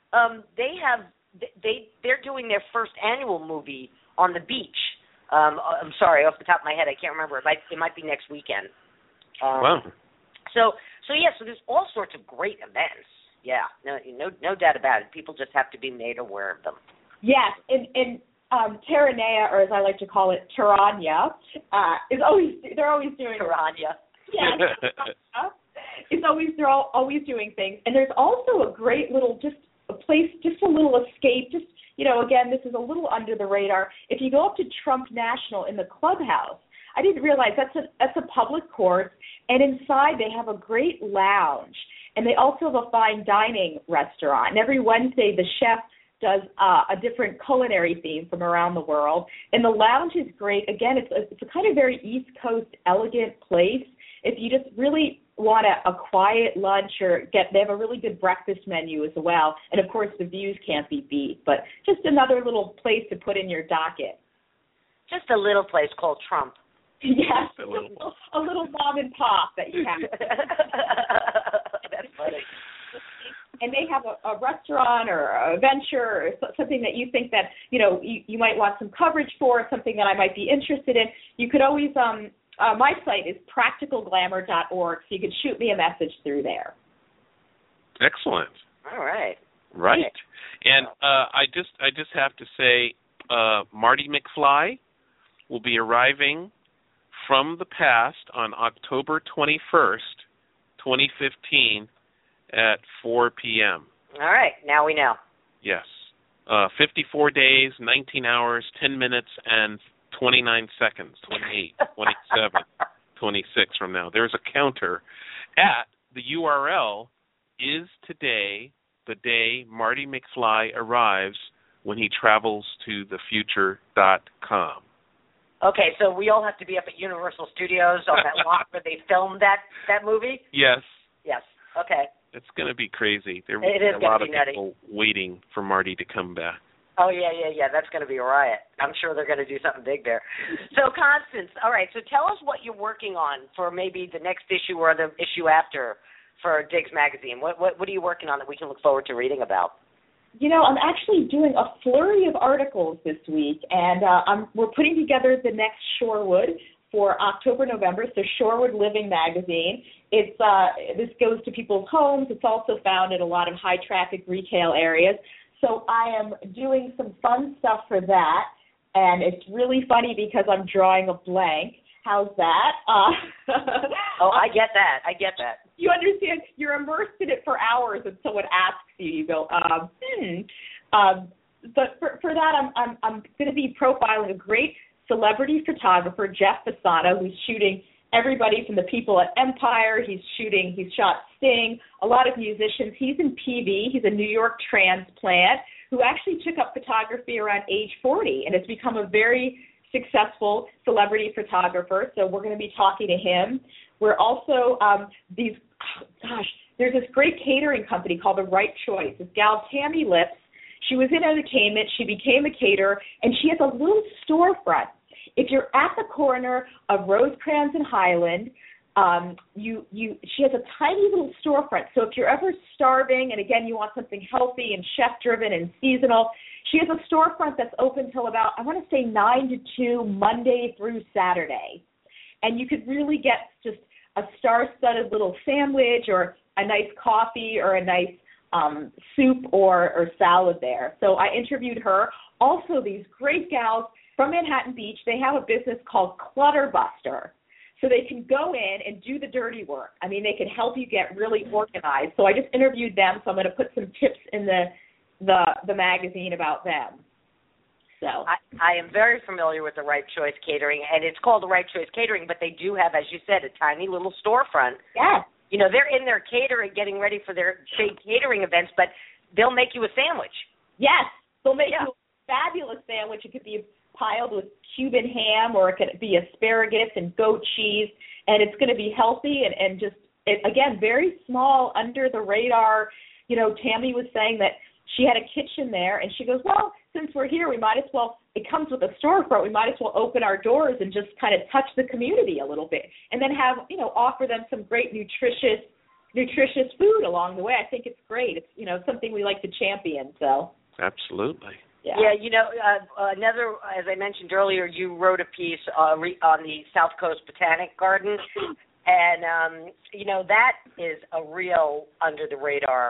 they're doing their first annual movie on the beach. I'm sorry, off the top of my head, I can't remember. It might be next weekend. Wow. So there's all sorts of great events. Yeah, no doubt about it. People just have to be made aware of them. Yes, and Terranea, or as I like to call it, Terranea, they're always doing Terranea. Yes, they're always doing things, and there's also a great little a place, just a little escape. Just again, this is a little under the radar. If you go up to Trump National in the clubhouse, I didn't realize that's a public course, and inside they have a great lounge, and they also have a fine dining restaurant. And every Wednesday, the chef does a different culinary theme from around the world, and the lounge is great. Again, it's a kind of very East Coast elegant place. If you just really want a quiet lunch, they have a really good breakfast menu as well, and of course the views can't be beat. But just another little place to put in your docket. Just a little place called Trump. Yes, a little mom and pop that you have. That's funny. And they have a restaurant or a venture or something that you think that you might want some coverage for, something that I might be interested in. You could always my site is practicalglamour.org, so you could shoot me a message through there. Excellent. All right. Right. And I just have to say, Marty McFly will be arriving from the past on October 21st, 2015 at 4 p.m. All right. Now we know. Yes. 54 days, 19 hours, 10 minutes, and 29 seconds, 28, 27, 26 from now. There's a counter at the URL is today the day Marty McFly arrives when he travels to thefuture.com. Okay, so we all have to be up at Universal Studios on that lot where they filmed that movie? Yes. Yes, okay. It's going to be crazy. There it is a lot of nutty. people waiting for Marty to come back. Oh, yeah, that's going to be a riot. I'm sure they're going to do something big there. So, Constance, all right, so tell us what you're working on for maybe the next issue or the issue after for Diggs Magazine. What are you working on that we can look forward to reading about? I'm actually doing a flurry of articles this week, and we're putting together the next Shorewood for October, November, so Shorewood Living Magazine. This goes to people's homes. It's also found in a lot of high-traffic retail areas. So I am doing some fun stuff for that, and it's really funny because I'm drawing a blank. How's that? Oh, I get that. You understand? You're immersed in it for hours, and someone asks you, you go, But for that, I'm going to be profiling a great celebrity photographer, Jeff Fasano, who's shooting everybody from the people at Empire. He's shot Sting, a lot of musicians. He's in PV. He's a New York transplant who actually took up photography around age 40 and has become a very successful celebrity photographer. So we're going to be talking to him. We're also these gosh, there's this great catering company called The Right Choice. This gal, Tammy Lips, she was in entertainment. She became a caterer, and she has a little storefront. If you're at the corner of Rosecrans and Highland, she has a tiny little storefront. So if you're ever starving, and again, you want something healthy and chef-driven and seasonal, she has a storefront that's open till about, I want to say 9 to 2, Monday through Saturday. And you could really get just a star-studded little sandwich or a nice coffee or a nice soup or salad there. So I interviewed her. Also, these great gals from Manhattan Beach, they have a business called Clutterbuster. So they can go in and do the dirty work. I mean, they can help you get really organized. So I just interviewed them, so I'm going to put some tips in the magazine about them. So I am very familiar with the Right Choice Catering, and it's called the Right Choice Catering, but they do have, as you said, a tiny little storefront. Yes. You know, they're in their catering, getting ready for their big catering events, but they'll make you a sandwich. Yes. They'll make you a fabulous sandwich. It could be piled with Cuban ham, or it could be asparagus and goat cheese, and it's going to be healthy and just, again, very small, under the radar. You know, Tammy was saying that she had a kitchen there, and she goes, well, since we're here, we might as well, it comes with a storefront, we might as well open our doors and just kind of touch the community a little bit, and then have, you know, offer them some great nutritious food along the way. I think it's great. It's, you know, something we like to champion. So Absolutely. Yeah, you know, another, as I mentioned earlier, you wrote a piece on the South Coast Botanic Garden, and, you know, that is a real under-the-radar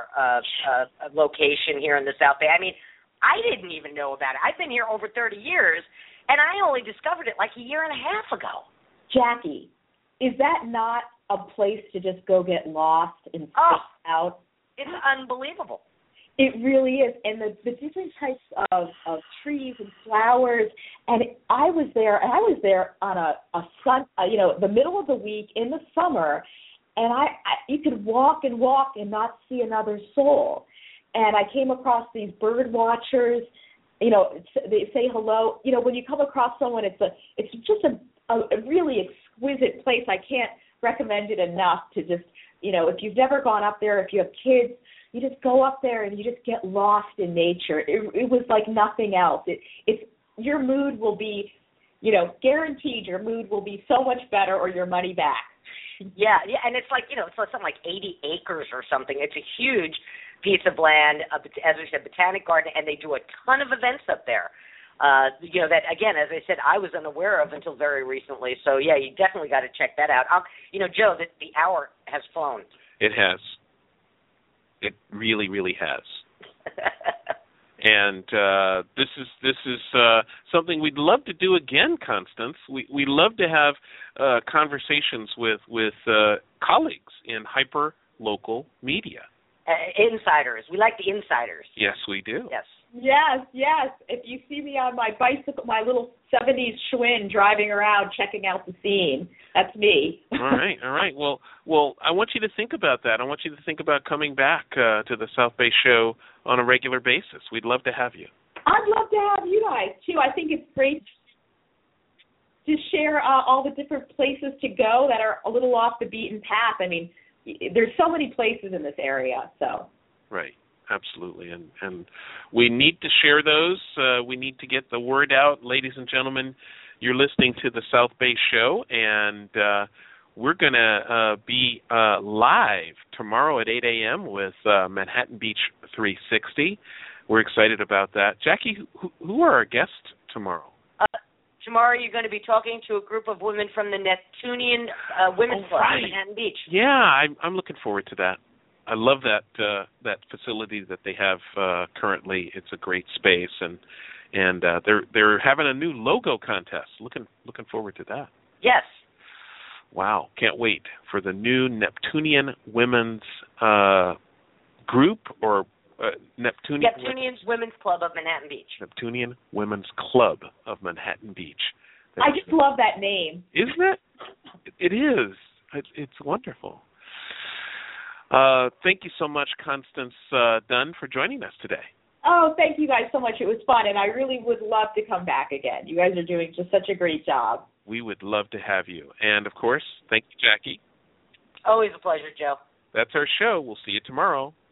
location here in the South Bay. I mean, I didn't even know about it. I've been here over 30 years, and I only discovered it like a year and a half ago. Jackie, is that not a place to just go get lost and stick out? It's unbelievable. It really is, and the different types of trees and flowers. And I was there on a you know, the middle of the week in the summer, and you could walk and not see another soul. And I came across these bird watchers. You know, they say hello. You know, when you come across someone, it's just a really exquisite place. I can't recommend it enough to just, you know, if you've never gone up there, if you have kids, you just go up there and you just get lost in nature. It was like nothing else. It's your mood will be, you know, guaranteed your mood will be so much better or your money back. Yeah, and it's like, you know, it's like something like 80 acres or something. It's a huge piece of land, as we said, Botanic Garden, and they do a ton of events up there. You know, that, again, as I said, I was unaware of until very recently. So, yeah, you definitely got to check that out. You know, Joe, the hour has flown. It has. It really, really has. And this is something we'd love to do again, Constance. We love to have conversations with colleagues in hyper-local media. Insiders. We like the insiders. Yes, we do. Yes. If you see me on my bicycle, my little 70s Schwinn driving around checking out the scene, that's me. All right. Well, I want you to think about that. I want you to think about coming back to the South Bay Show on a regular basis. We'd love to have you. I'd love to have you guys, too. I think it's great to share all the different places to go that are a little off the beaten path. I mean, there's so many places in this area, so. Right. Absolutely, and we need to share those. We need to get the word out. Ladies and gentlemen, you're listening to the South Bay Show, and we're going to be live tomorrow at 8 a.m. with Manhattan Beach 360. We're excited about that. Jackie, who are our guests tomorrow? Tomorrow you're going to be talking to a group of women from the Neptunian Women's Club in Manhattan Beach. Yeah, I'm looking forward to that. I love that facility that they have currently. It's a great space, and they're having a new logo contest. Looking forward to that. Yes. Wow, can't wait for the new Neptunian Women's group or Neptunian Women's Club of Manhattan Beach. Neptunian Women's Club of Manhattan Beach. I just love that name. Isn't it? It is. It's wonderful. Thank you so much, Constance Dunn, for joining us today. Oh, thank you guys so much. It was fun, and I really would love to come back again. You guys are doing just such a great job. We would love to have you. And, of course, thank you, Jackie. Always a pleasure, Joe. That's our show. We'll see you tomorrow.